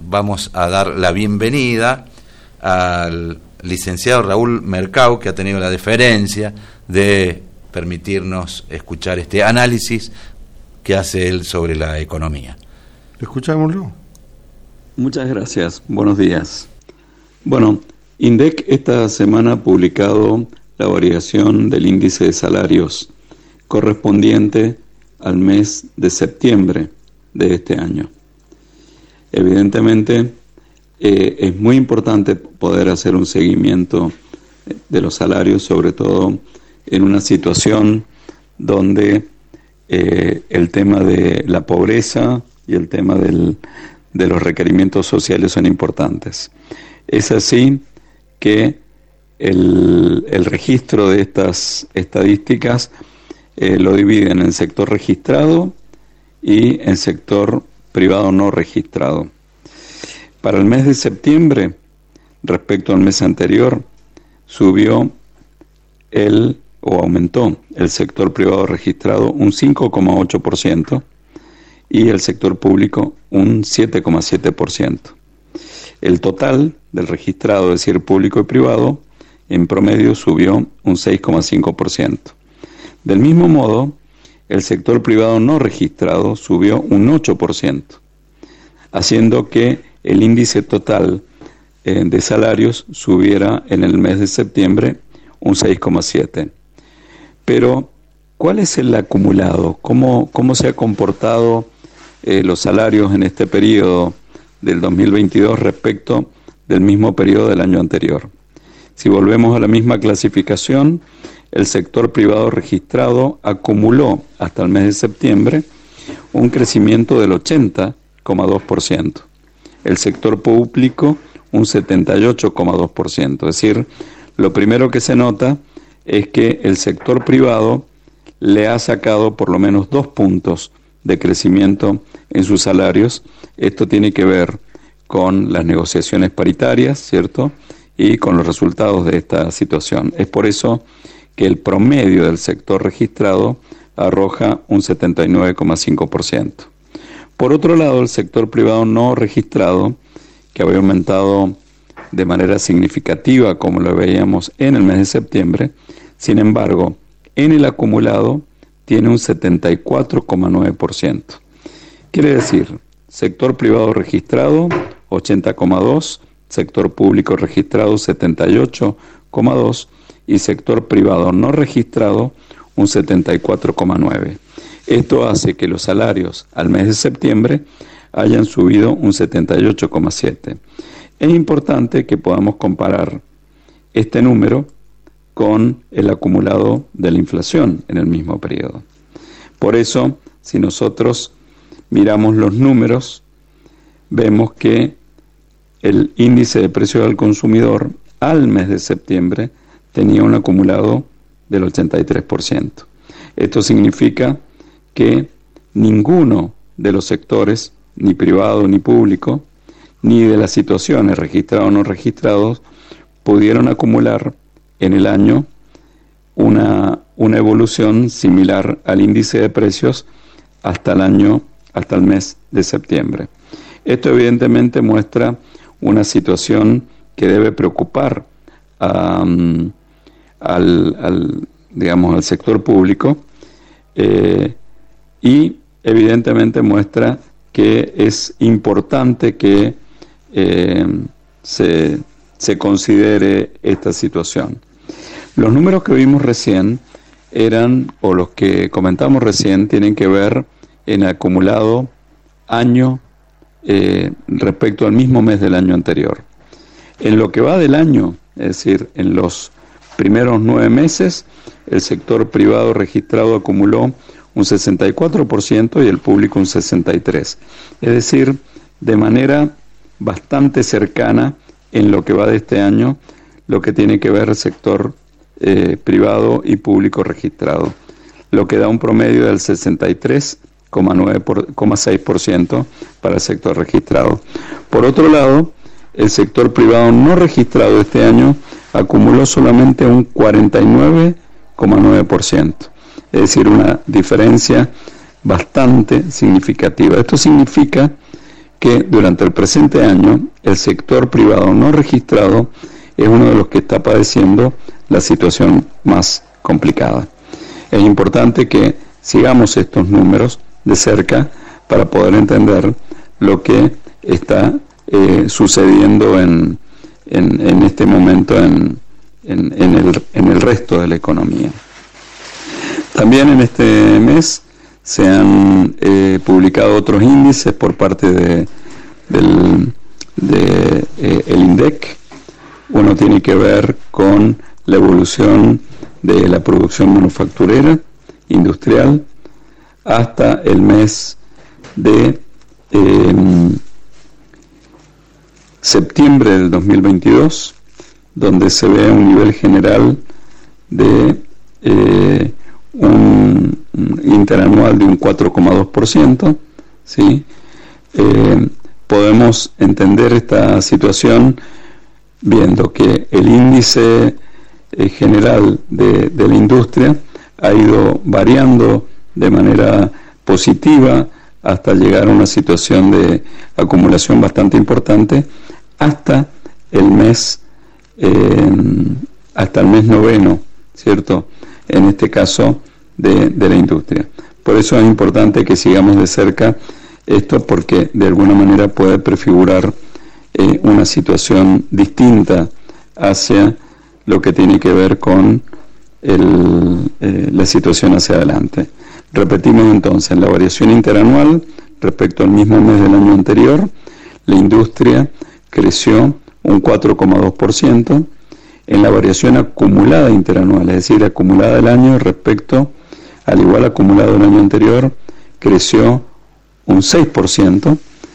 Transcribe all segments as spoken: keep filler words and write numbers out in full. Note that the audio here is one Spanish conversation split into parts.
vamos a dar la bienvenida al licenciado Raúl Mercado, que ha tenido la deferencia de permitirnos escuchar este análisis que hace él sobre la economía. Escuchámoslo. Muchas gracias, buenos días. Bueno, INDEC esta semana ha publicado la variación del índice de salarios correspondiente al mes de septiembre de este año. Evidentemente, eh, es muy importante poder hacer un seguimiento de los salarios, sobre todo en una situación donde eh, el tema de la pobreza y el tema del, de los requerimientos sociales son importantes. Es así que el, el registro de estas estadísticas eh, lo dividen en sector registrado y en sector privado no registrado. Para el mes de septiembre, respecto al mes anterior, subió el o aumentó el sector privado registrado un cinco coma ocho por ciento y el sector público un siete coma siete por ciento. El total del registrado, es decir, público y privado, en promedio subió un seis coma cinco por ciento. Del mismo modo, el sector privado no registrado subió un ocho por ciento, haciendo que el índice total eh, de salarios subiera en el mes de septiembre un seis coma siete por ciento. Pero, ¿cuál es el acumulado? ¿Cómo, cómo se han comportado eh, los salarios en este periodo del dos mil veintidós respecto del mismo periodo del año anterior? Si volvemos a la misma clasificación, el sector privado registrado acumuló hasta el mes de septiembre un crecimiento del ochenta coma dos por ciento. El sector público un setenta y ocho coma dos por ciento. Es decir, lo primero que se nota es que el sector privado le ha sacado por lo menos dos puntos de crecimiento en sus salarios. Esto tiene que ver con las negociaciones paritarias, ¿cierto?, y con los resultados de esta situación. Es por eso que el promedio del sector registrado arroja un setenta y nueve coma cinco por ciento. Por otro lado, el sector privado no registrado, que había aumentado de manera significativa, como lo veíamos en el mes de septiembre, sin embargo, en el acumulado tiene un setenta y cuatro coma nueve por ciento. Quiere decir, sector privado registrado, ochenta coma dos por ciento, sector público registrado, setenta y ocho coma dos por ciento, y sector privado no registrado, un setenta y cuatro coma nueve por ciento. Esto hace que los salarios al mes de septiembre hayan subido un setenta y ocho coma siete por ciento. Es importante que podamos comparar este número con el acumulado de la inflación en el mismo periodo. Por eso, si nosotros miramos los números, vemos que el índice de precios al consumidor al mes de septiembre tenía un acumulado del ochenta y tres por ciento. Esto significa que ninguno de los sectores, ni privado ni público, ni de las situaciones registrados o no registrados, pudieron acumular en el año una, una evolución similar al índice de precios hasta el año, hasta el mes de septiembre. Esto evidentemente muestra una situación que debe preocupar um, al, al, digamos, al sector público eh, y evidentemente muestra que es importante que eh, se, se considere esta situación. Los números que vimos recién eran, o los que comentamos recién, tienen que ver en acumulado año eh, respecto al mismo mes del año anterior. En lo que va del año, es decir, en los primeros nueve meses, el sector privado registrado acumuló un sesenta y cuatro por ciento y el público un sesenta y tres por ciento. Es decir, de manera bastante cercana en lo que va de este año, lo que tiene que ver el sector eh, privado y público registrado, lo que da un promedio del sesenta y tres coma seis por ciento para el sector registrado. Por otro lado, el sector privado no registrado este año acumuló solamente un cuarenta y nueve coma nueve por ciento, es decir, una diferencia bastante significativa. Esto significa que durante el presente año el sector privado no registrado es uno de los que está padeciendo la situación más complicada. Es importante que sigamos estos números de cerca para poder entender lo que está eh, sucediendo en, en, en este momento en, en, en, el, en el resto de la economía. También en este mes se han eh, publicado otros índices por parte de, del de, eh, el INDEC. Uno tiene que ver con la evolución de la producción manufacturera, industrial, hasta el mes de eh, septiembre del dos mil veintidós, donde se ve un nivel general de eh, un interanual de un cuatro coma dos por ciento, ¿sí? Eh, podemos entender esta situación viendo que el índice eh, general de, de la industria ha ido variando de manera positiva hasta llegar a una situación de acumulación bastante importante hasta el mes eh, hasta el mes noveno, ¿cierto? En este caso de, de la industria. Por eso es importante que sigamos de cerca esto, porque de alguna manera puede prefigurar eh, una situación distinta hacia lo que tiene que ver con el, eh, la situación hacia adelante. Repetimos entonces, en la variación interanual respecto al mismo mes del año anterior, la industria creció un cuatro coma dos por ciento. En la variación acumulada interanual, es decir, acumulada del año respecto al igual acumulado del año anterior, creció un seis por ciento,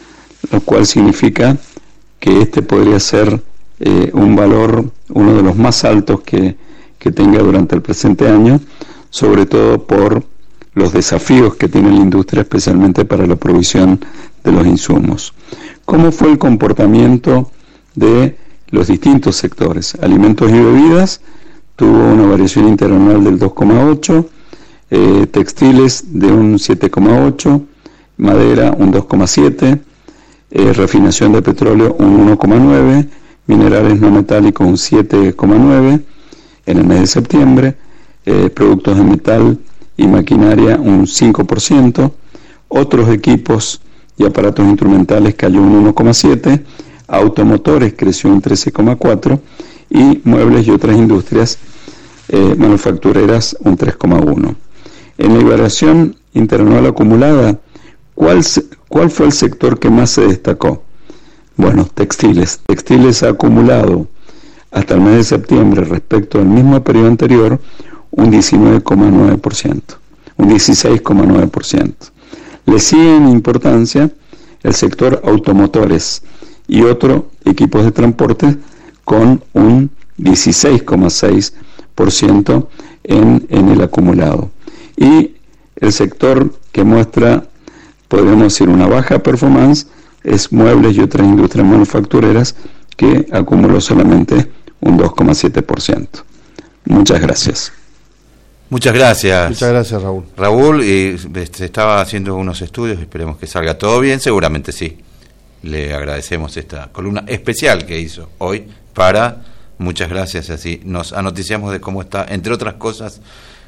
lo cual significa que este podría ser eh, un valor, uno de los más altos que, que tenga durante el presente año, sobre todo por los desafíos que tiene la industria, especialmente para la provisión de los insumos. ¿Cómo fue el comportamiento de los distintos sectores? Alimentos y bebidas tuvo una variación interanual del dos coma ocho, eh, textiles de un siete coma ocho, madera un dos coma siete, eh, refinación de petróleo un uno coma nueve, minerales no metálicos un siete coma nueve en el mes de septiembre, eh, productos de metal y maquinaria un cinco por ciento, otros equipos y aparatos instrumentales cayó un uno coma siete, automotores creció un trece coma cuatro y muebles y otras industrias eh, manufactureras un tres coma uno. En la variación interanual acumulada, ¿cuál, se, ¿cuál fue el sector que más se destacó? Bueno, textiles. Textiles ha acumulado hasta el mes de septiembre respecto al mismo periodo anterior un diecinueve coma nueve por ciento, un dieciséis coma nueve por ciento. Le sigue en importancia el sector automotores y otro equipos de transporte con un dieciséis coma seis por ciento en, en el acumulado. Y el sector que muestra, podríamos decir, una baja performance es muebles y otras industrias manufactureras, que acumuló solamente un dos coma siete por ciento. Muchas gracias. Muchas gracias. Muchas gracias, Raúl. Raúl, y se estaba haciendo unos estudios, esperemos que salga todo bien, seguramente sí. Le agradecemos esta columna especial que hizo hoy para, muchas gracias, así nos anoticiamos de cómo está, entre otras cosas,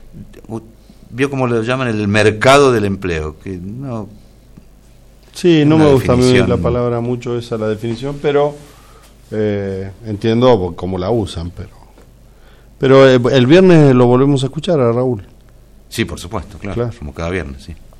vio cómo lo llaman el mercado del empleo, que no... Sí, no me gusta a mí la palabra mucho esa, la definición, pero eh, entiendo cómo la usan, pero pero eh, el viernes lo volvemos a escuchar a Raúl. Sí, por supuesto, claro, claro. como cada viernes, sí.